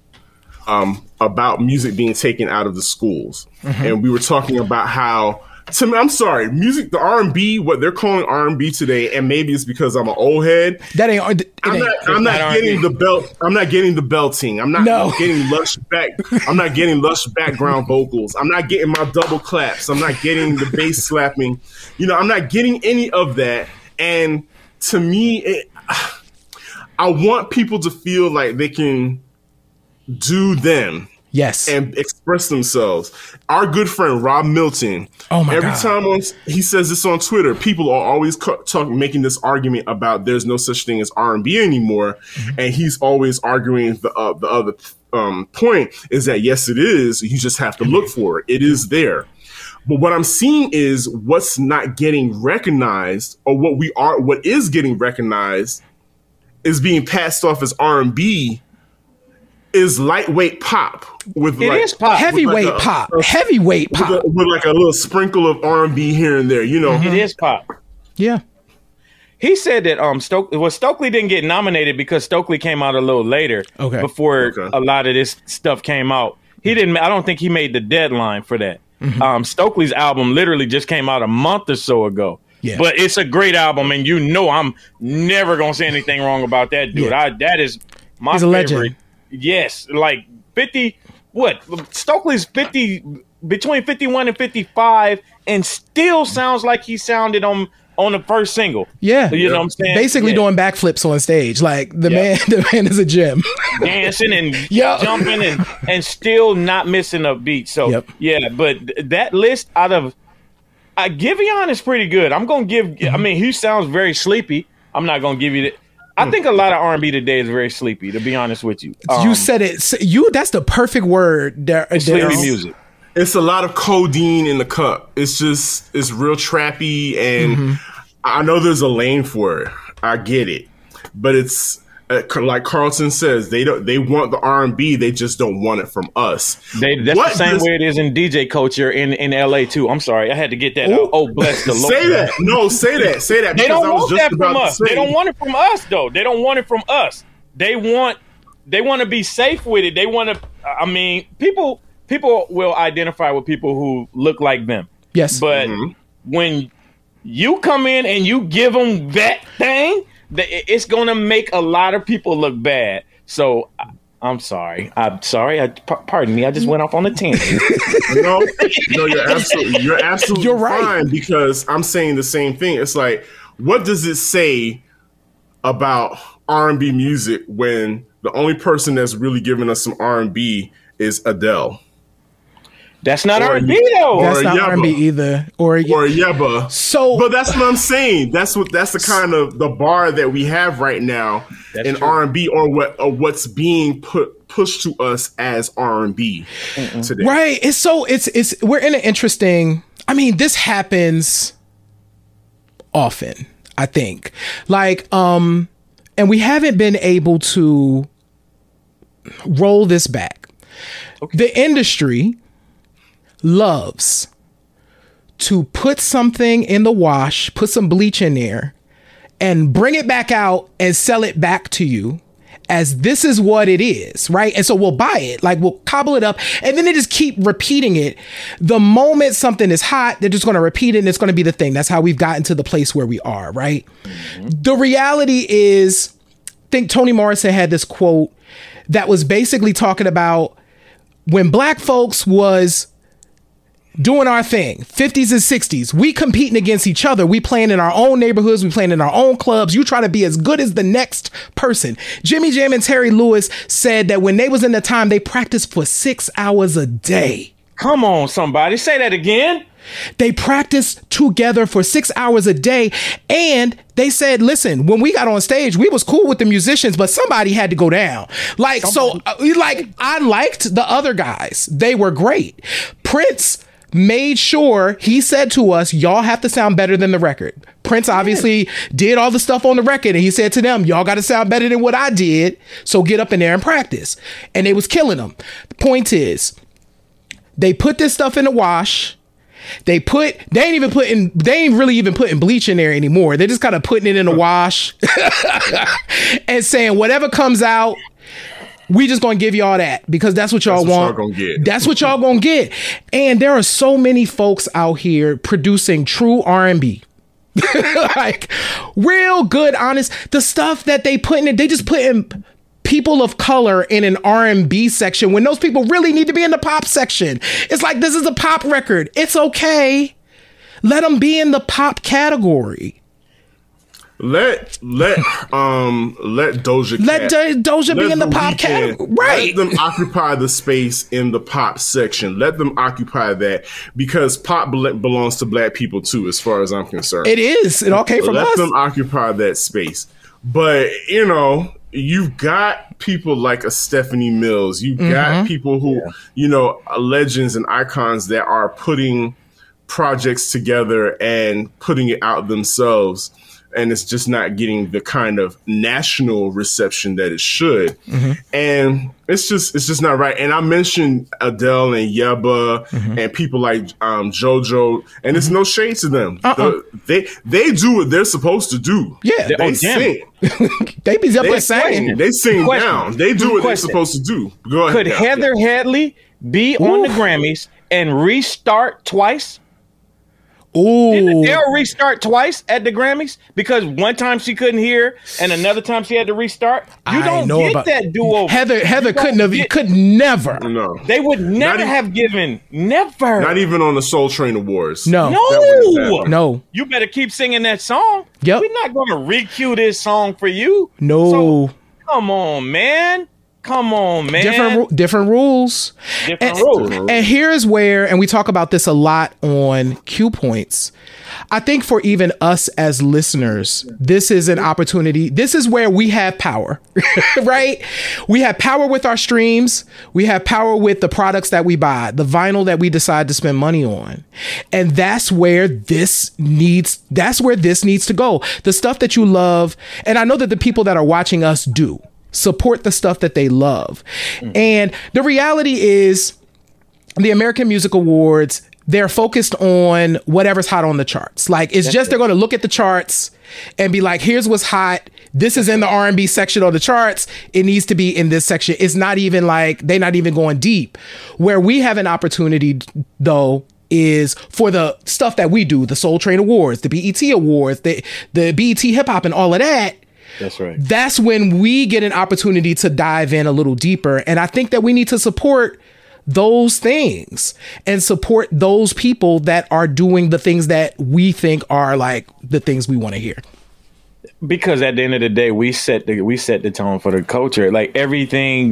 S2: music being taken out of the schools, and we were talking about how. To me, I'm sorry, music, the R&B, what they're calling R&B today, and maybe it's because I'm an old head.
S1: That ain't.
S2: I'm not getting the belt. I'm not getting the belting. I'm not getting lush back. I'm not getting lush background vocals. I'm not getting my double claps. I'm not getting the bass slapping. I'm not getting any of that. And to me, I want people to feel like they can do them.
S1: Yes.
S2: And express themselves. Our good friend Rob Milton.
S1: Oh my
S2: every
S1: God.
S2: time he says this on Twitter, people are always making this argument about there's no such thing as R&B anymore, and he's always arguing the other point is that yes, it is. You just have to look for it. It is there. But what I'm seeing is what's not getting recognized, or what is getting recognized, is being passed off as R&B. Is lightweight pop with
S3: is pop.
S1: Heavyweight pop. Heavyweight pop.
S2: With like a little sprinkle of R&B here and there,
S3: It is pop.
S1: Yeah.
S3: He said that Stokely didn't get nominated because Stokely came out a little later.
S1: Okay.
S3: Before a lot of this stuff came out. I don't think he made the deadline for that. Stokely's album literally just came out a month or so ago.
S1: Yeah.
S3: But it's a great album, and I'm never gonna say anything wrong about that dude.
S1: Yeah.
S3: That is my
S1: He's a
S3: favorite.
S1: legend.
S3: Yes, like 50. What Stokely's 50, between 51 and 55, and still sounds like he sounded on the first single.
S1: Yeah.
S3: You know what I'm saying?
S1: Basically doing backflips on stage. Like the man is a gem.
S3: Dancing and
S1: Yep.
S3: jumping and still not missing a beat. So yeah, but that list out of Giveon is pretty good. I'm gonna give. I mean, he sounds very sleepy. I'm not gonna give you that. I think a lot of R&B today is very sleepy, to be honest with you.
S1: You said it. That's the perfect word.
S3: Sleepy music.
S2: It's a lot of codeine in the cup. It's real trappy, and I know there's a lane for it. I get it, but it's like Carlton says, they want the R&B, they just don't want it from us.
S3: That's the same way it is in DJ culture in LA too. I'm sorry, I had to get that out. Oh, bless the Lord.
S2: Say that. No, say that.
S3: They don't want that from us. They don't want it from us, though. They don't want it from us. They want to be safe with it. They want to. I mean, people will identify with people who look like them.
S1: Yes,
S3: but when you come in and you give them that thing, it's going to make a lot of people look bad. So I'm sorry. Pardon me. I just went off on a tangent.
S2: No, you're absolutely
S1: right.
S2: fine, because I'm saying the same thing. It's like, what does it say about R&B music when the only person that's really giving us some R&B is Adele?
S3: That's not
S2: Or
S3: R&B though.
S1: That's not
S2: Yebba.
S1: R&B either. Or
S2: Yebba.
S1: So,
S2: But that's what I'm saying. That's the kind of the bar that we have right now in
S3: true.
S2: R&B, or what's being pushed to us as R&B today.
S1: right. It's we're in an interesting, I mean, this happens often, I think. Like, and we haven't been able to roll this back. Okay. The industry loves to put something in the wash, put some bleach in there, and bring it back out and sell it back to you as this is what it is, right? And so we'll buy it, like we'll cobble it up, and then they just keep repeating it. The moment something is hot, they're just going to repeat it, and it's going to be the thing. That's how we've gotten to the place where we are, right? Mm-hmm. The reality is, I think Toni Morrison had this quote that was basically talking about when Black folks was doing our thing, 50s and 60s, we competing against each other. We playing in our own neighborhoods. We playing in our own clubs. You try to be as good as the next person. Jimmy Jam and Terry Lewis said that when they was in the time, they practiced for 6 hours a day.
S3: Come on, somebody. Say that again.
S1: They practiced together for 6 hours a day. And they said, listen, when we got on stage, we was cool with the musicians, but somebody had to go down. Like, I liked the other guys. They were great. Prince made sure, he said to us, y'all have to sound better than the record. Prince obviously did all the stuff on the record, and he said to them, y'all got to sound better than what I did, so get up in there and practice. And they was killing them. The point is, they put this stuff in the wash. They ain't really even putting bleach in there anymore. They're just kind of putting it in the wash and saying whatever comes out, we just gonna give y'all that because that's what y'all want. That's what y'all gonna get. And there are so many folks out here producing true R&B. Like real good, honest. The stuff that they put in it, they just put in people of color in an R&B section when those people really need to be in the pop section. It's like, this is a pop record. It's okay. Let them be in the pop category.
S2: Let Doja
S1: Cat, Doja be in the pop category. Right.
S2: Let them occupy the space in the pop section. Let them occupy that, because pop belongs to Black people too, as far as I'm concerned.
S1: It is. It all came from us.
S2: Let them occupy that space. But, you've got people like a Stephanie Mills. You've got people who, legends and icons that are putting projects together and putting it out themselves. And it's just not getting the kind of national reception that it should. Mm-hmm. And it's just not right. And I mentioned Adele and Yebba and people like JoJo, and it's no shade to them. They do what they're supposed to do.
S1: Yeah,
S2: they sing.
S1: They be up there singing.
S2: They sing down. They do what they're supposed to do. Go ahead.
S3: Could Heather Headley be on the Grammys and restart twice?
S1: Ooh.
S3: Didn't Adele restart twice at the Grammys? Because one time she couldn't hear and another time she had to restart? You don't get that do-over.
S1: Heather could never.
S2: No.
S3: They would never have given. Never.
S2: Not even on the Soul Train Awards.
S1: No.
S3: No. You better keep singing that song.
S1: Yep.
S3: We're not going to re-cue this song for you.
S1: No.
S3: So, come on, man.
S1: Different rules. And here's where, and we talk about this a lot on Q Points. I think for even us as listeners, this is an opportunity. This is where we have power, right? We have power with our streams. We have power with the products that we buy, the vinyl that we decide to spend money on. And that's where this needs to go. The stuff that you love. And I know that the people that are watching us do. Support the stuff that they love. And the reality is the American Music Awards, they're focused on whatever's hot on the charts. Like they're going to look at the charts and be like, here's what's hot. This is in the R&B section of the charts. It needs to be in this section. It's not even like, they're not even going deep. Where we have an opportunity though is for the stuff that we do, the Soul Train Awards, the BET Awards, the BET Hip Hop and all of that.
S3: That's right.
S1: That's when we get an opportunity to dive in a little deeper. And I think that we need to support those things and support those people that are doing the things that we think are like the things we want to hear.
S3: Because at the end of the day, we set the tone for the culture. Like everything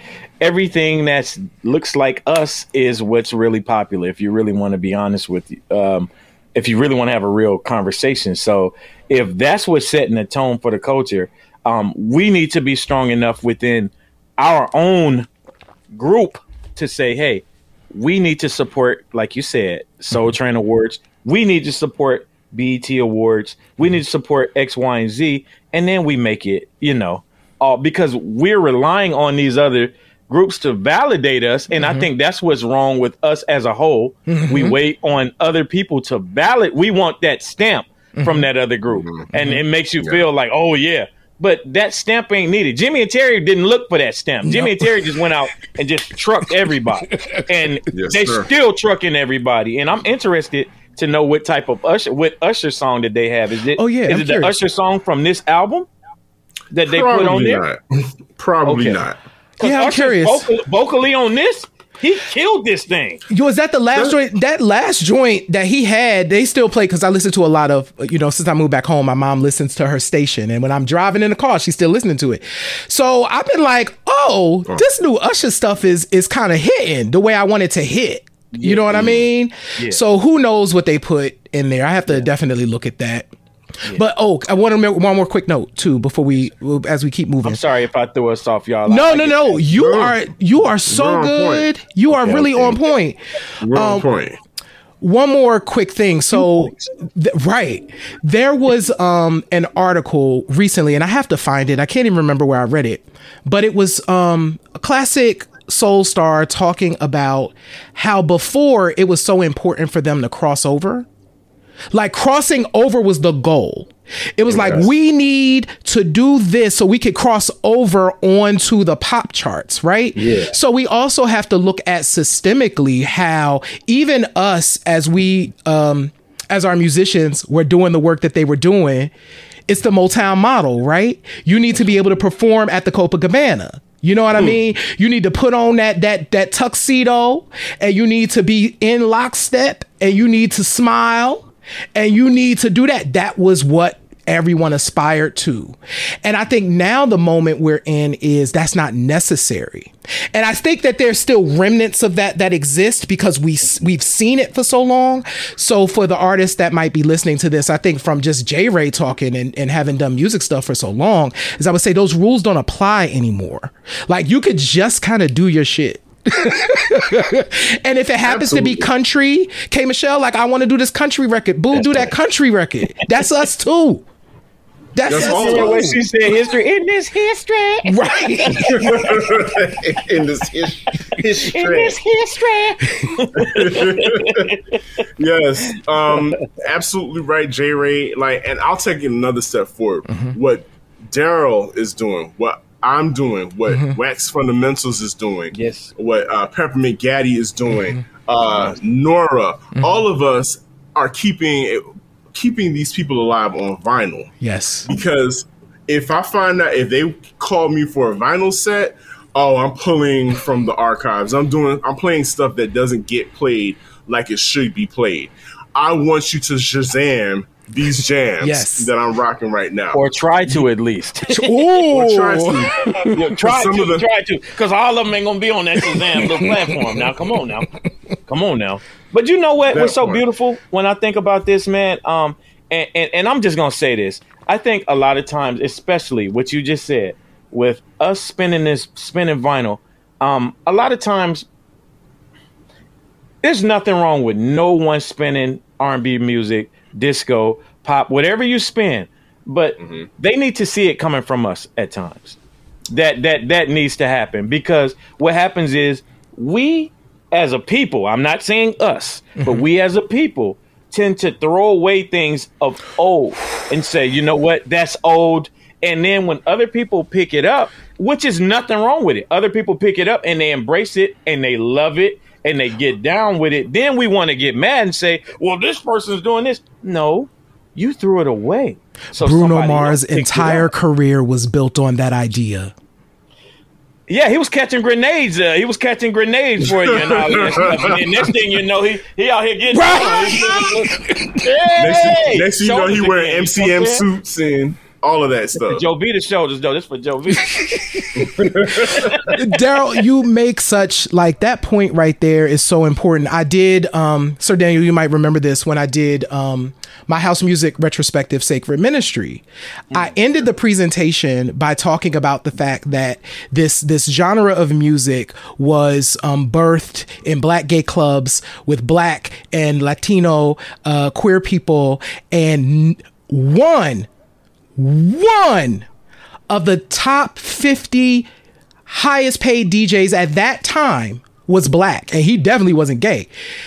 S3: that's looks like us is what's really popular. If you really want to be honest with you, if you really want to have a real conversation. So if that's what's setting the tone for the culture, we need to be strong enough within our own group to say, hey, we need to support, like you said, Soul Train Awards. We need to support BET Awards. We need to support X, Y, and Z. And then we make it, because we're relying on these other groups to validate us. And I think that's what's wrong with us as a whole. We wait on other people to validate. We want that stamp from that other group. And it makes you feel like, oh, yeah. But that stamp ain't needed. Jimmy and Terry didn't look for that stamp. Jimmy and Terry just went out and just trucked everybody. And they still trucking everybody. And I'm interested to know what type of Usher song that they have. Is it the Usher song from this album that they put on there?
S2: Probably not.
S1: Yeah, I'm curious.
S3: Vocally on this, he killed this thing.
S1: Was that the last joint? That last joint that he had, they still play, because I listen to a lot of, since I moved back home, my mom listens to her station. And when I'm driving in the car, she's still listening to it. So I've been like, this new Usher stuff is kind of hitting the way I want it to hit. You know what I mean? Yeah. So who knows what they put in there? I have to definitely look at that. Yeah. But I want to make one more quick note too before as we keep moving.
S3: I'm sorry if I threw us off, y'all.
S1: No. You are so good. You are really on point.
S2: On point.
S1: One more quick thing. So, there was an article recently, and I have to find it. I can't even remember where I read it, but it was a classic soul star talking about how before it was so important for them to cross over. Like crossing over was the goal. It was like, we need to do this so we could cross over onto the pop charts, right? Yeah. So we also have to look at systemically how even us as as our musicians were doing the work that they were doing, it's the Motown model, right? You need to be able to perform at the Copacabana. You know what I mean? You need to put on that tuxedo, and you need to be in lockstep, and you need to smile, and you need to do that. That was what everyone aspired to. And I think now the moment we're in is that's not necessary. And I think that there's still remnants of that exist because we've seen it for so long. So for the artists that might be listening to this, I think from just J. Ray talking and having done music stuff for so long, is I would say those rules don't apply anymore. Like you could just kind of do your shit. And if it happens to be country, K. Michelle, like I want to do this country record. Boo, do that country record. That's us too. That's
S3: the way she said history. In this history.
S1: Right.
S2: In this history.
S3: In this history.
S2: Yes. Absolutely right, J. Ray. And I'll take it another step forward. What Daryl is doing, what I'm doing, what Wax Fundamentals is doing, what Peppermint Gaddy is doing, Nora, all of us are keeping these people alive on vinyl.
S1: Yes.
S2: Because if I find out, if they call me for a vinyl set, I'm pulling from the archives. I'm playing stuff that doesn't get played like it should be played. I want you to Shazam these jams that I'm rocking right now.
S3: Or try to at least.
S2: Or try to.
S3: Try to. Because all of them ain't going to be on that Shazam little platform. Now, come on now. But you know what? What's so beautiful when I think about this, man? And I'm just going to say this. I think a lot of times, especially what you just said, with us spinning vinyl, a lot of times there's nothing wrong with no one spinning R&B music, disco, pop, whatever you spin, but they need to see it coming from us at times. That needs to happen, because what happens is we as a people, I'm not saying us, but we as a people tend to throw away things of old and say, you know what, that's old. And then when other people pick it up, which is nothing wrong with it, other people pick it up and they embrace it and they love it and they get down with it, then we want to get mad and say, well, this person's doing this. No, you threw it away. So
S1: Bruno
S3: somebody
S1: Mars'
S3: else picked it
S1: entire
S3: up.
S1: career was built on that idea.
S3: Yeah, he was catching grenades. He was catching grenades for you and all that stuff. And then next thing you know, he out here getting
S2: Next thing you know, he wearing MCM suits and all of that stuff.
S3: Joe Vita shoulders, though. This for Joe Vita.
S1: Daryl, you make such, like, that point right there is so important. I did, Sir Daniel, you might remember this, when I did my house music retrospective Sacred Ministry. I ended the presentation by talking about the fact that this genre of music was birthed in Black gay clubs with Black and Latino queer people, and one of the top 50 highest paid DJs at that time was Black, and he definitely wasn't gay.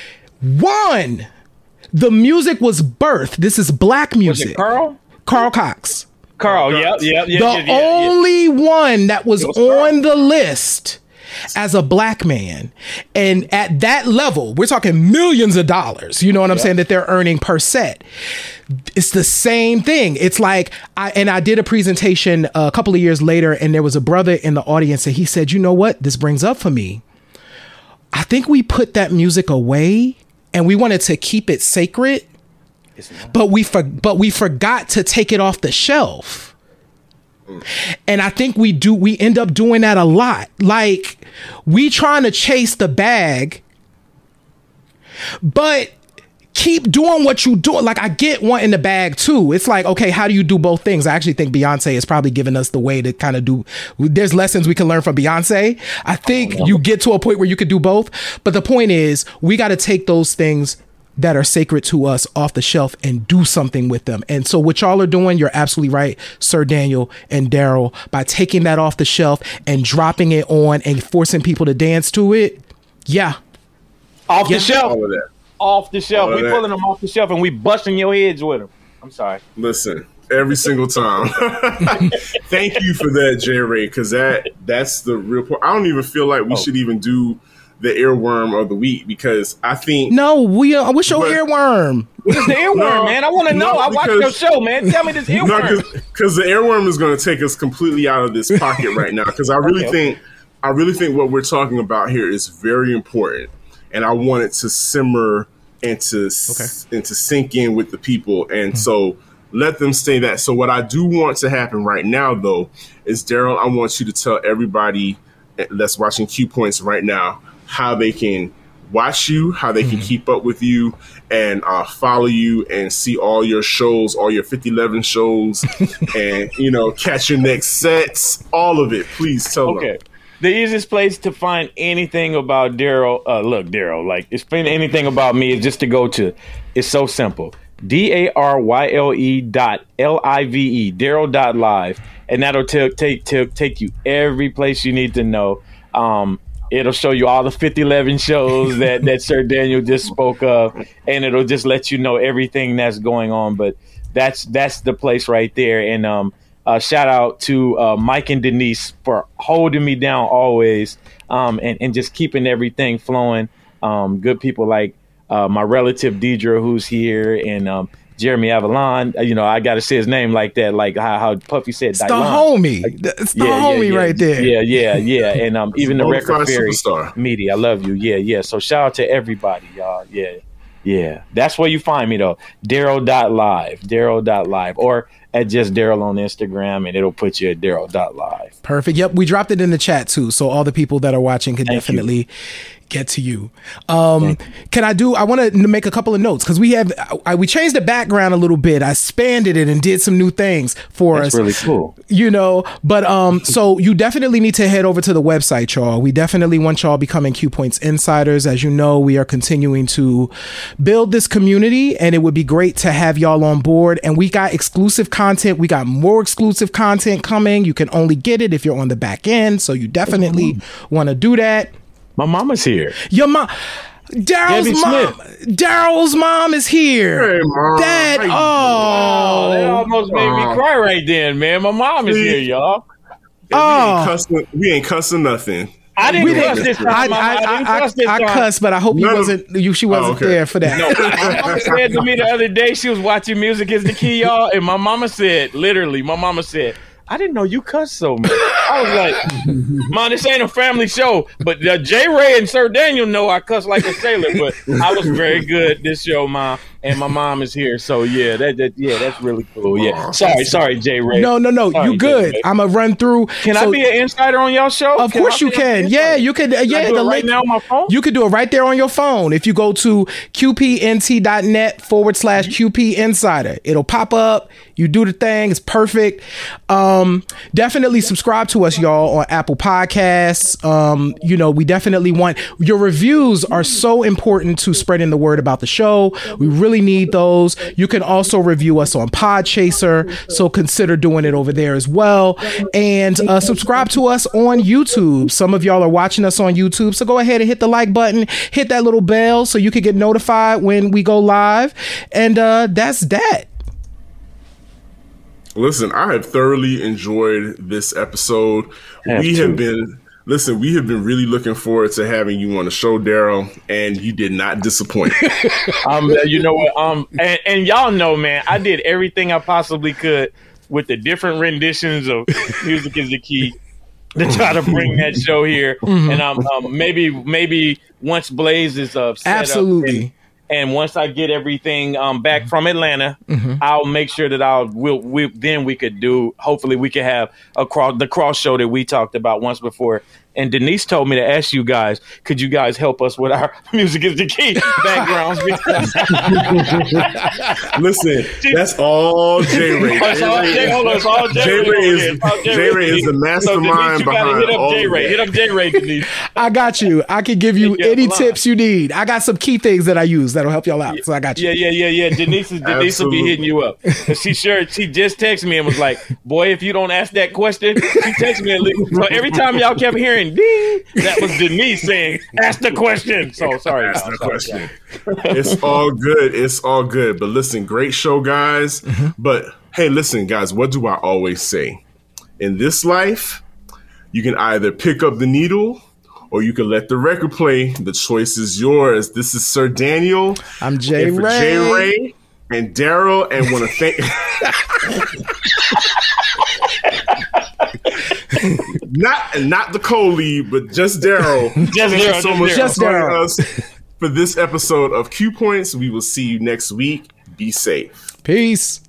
S1: The music was birthed. This is Black music.
S3: Was it Carl?
S1: Carl Cox.
S3: Carl, yep.
S1: The only one that was on the list as a Black man, and at that level, we're talking millions of dollars, you know what I'm saying, that they're earning per set. It's the same thing. It's like, I did a presentation a couple of years later, and there was a brother in the audience, and he said, you know what this brings up for me? I think we put that music away and we wanted to keep it sacred, but we forgot to take it off the shelf. And I think we end up doing that a lot. Like, we trying to chase the bag, but keep doing what you do. Like, I get wanting the bag too. It's like, okay, how do you do both things? I actually think Beyonce is probably giving us the way to kind of do. There's lessons we can learn from Beyonce. I think you get to a point where you could do both. But the point is, we got to take those things that are sacred to us off the shelf and do something with them. And so what y'all are doing, you're absolutely right, Sir Daniel and Daryl, by taking that off the shelf and dropping it on and forcing people to dance to it. Yeah.
S3: Off the shelf.
S2: All of that.
S3: Off the shelf. We
S2: that.
S3: pulling them off the shelf and we busting your heads with them. I'm sorry.
S2: Listen, every single time. Thank you for that, J. Ray, because that's the real point. I don't even feel like we should even do the earworm of the week, because I think
S1: what's your earworm?
S3: What's the earworm, man? I want to know. I watched your show, man. Tell me this earworm.
S2: Because the earworm is going to take us completely out of this pocket right now. Because I really think what we're talking about here is very important, and I want it to simmer and to sink in with the people, and so let them stay that. So what I do want to happen right now, though, is, Daryl, I want you to tell everybody that's watching Q Points right now how they can watch you, how they can keep up with you, and follow you and see all your shows, all your 5011 shows, and, catch your next sets, all of it. Please tell them.
S3: The easiest place to find anything about Daryl, Daryl, like, it's anything about me is just to go to, it's so simple, DARYLE.LIVE, Daryl.live, and that'll take you every place you need to know. It'll show you all the 5011 shows that Sir Daniel just spoke of, and it'll just let you know everything that's going on. But that's the place right there. And shout out to Mike and Denise for holding me down always, and just keeping everything flowing. Good people like my relative Deidre, who's here, and Jeremy Avalon. I got to say his name like that, like how Puffy said.
S1: It's the homie. It's the homie right there.
S3: Yeah. And even the Record Fairy Media. I love you. Yeah. So shout out to everybody, y'all. Yeah. That's where you find me, though. Daryl.live, or at just Daryl on Instagram, and it'll put you at Daryl.live.
S1: Perfect. Yep. We dropped it in the chat too, so all the people that are watching can definitely get to you. I want to make a couple of notes, because we changed the background a little bit. I expanded it and did some new things for us.
S3: That's really cool.
S1: But so you definitely need to head over to the website, y'all. We definitely want y'all becoming Q Points insiders. As you know, we are continuing to build this community, and it would be great to have y'all on board. And we got exclusive content. We got more exclusive content coming. You can only get it if you're on the back end. So you definitely want to do that.
S3: My mama's here.
S1: Your mom, Daryl's mom is here.
S2: Hey, Mom.
S1: Dad,
S3: that almost made me cry right then, man. My mom is here, y'all.
S2: We ain't cussing nothing.
S3: I didn't cuss this time.
S1: I cussed, but I hope she wasn't there for that.
S3: No, my mama said to me the other day, she was watching Music is the Key, y'all, and my mama said, I didn't know you cussed so much. I was like, Mom, this ain't a family show. But J. Ray and Sir Daniel know I cuss like a sailor. But I was very good this show, Mom. And my mom is here. So, yeah, that's really cool. Yeah. Sorry, J. Ray.
S1: No.
S3: Sorry,
S1: you good. I'm going to run through.
S3: Can I be an insider on y'all show?
S1: Of course you can. Yeah, you could. Yeah,
S3: the right now on my phone?
S1: You could do it right there on your phone. If you go to qpnt.net/QP Insider, it'll pop up. You do the thing. It's perfect. Definitely subscribe to us, y'all, on Apple Podcasts. We definitely want your reviews are so important to spreading the word about the show. We really need those. You can also review us on Podchaser, so consider doing it over there as well. And subscribe to us on YouTube. Some of y'all are watching us on YouTube, so go ahead and hit the like button, hit that little bell so you can get notified when we go live. And that's that.
S2: Listen, I have thoroughly enjoyed this episode. We have been really looking forward to having you on the show, Daryl, and you did not disappoint.
S3: You know what? And y'all know, man, I did everything I possibly could with the different renditions of Music is the Key to try to bring that show here. And maybe once Blaze is set
S1: absolutely.
S3: Up and once I get everything back from Atlanta, I'll make sure that hopefully we could have the cross show that we talked about once before. And Denise told me to ask you guys, could you guys help us with our Music is the Key backgrounds?
S2: Listen, that's all J. Ray. J. Ray is the mastermind behind all
S3: J. Ray. Hit up J. Ray, Denise.
S1: I got you. I can give you any tips you need. I got some key things that I use that'll help y'all out. So I got you.
S3: Yeah. Denise will be hitting you up. She just texted me and was like, boy, if you don't ask that question, she texted me. So every time y'all kept hearing ding, that was Denise saying, ask the question. So sorry.
S2: Ask the question. It's all good. It's all good. But listen, great show, guys. But hey, listen, guys, what do I always say? In this life, you can either pick up the needle or you can let the record play. The choice is yours. This is Sir Daniel.
S1: I'm J. Ray.
S2: And Daryl, and want to thank not the co-lead, but just Daryl. Thank you so much for joining us for this episode of Q Points. We will see you next week. Be safe.
S1: Peace.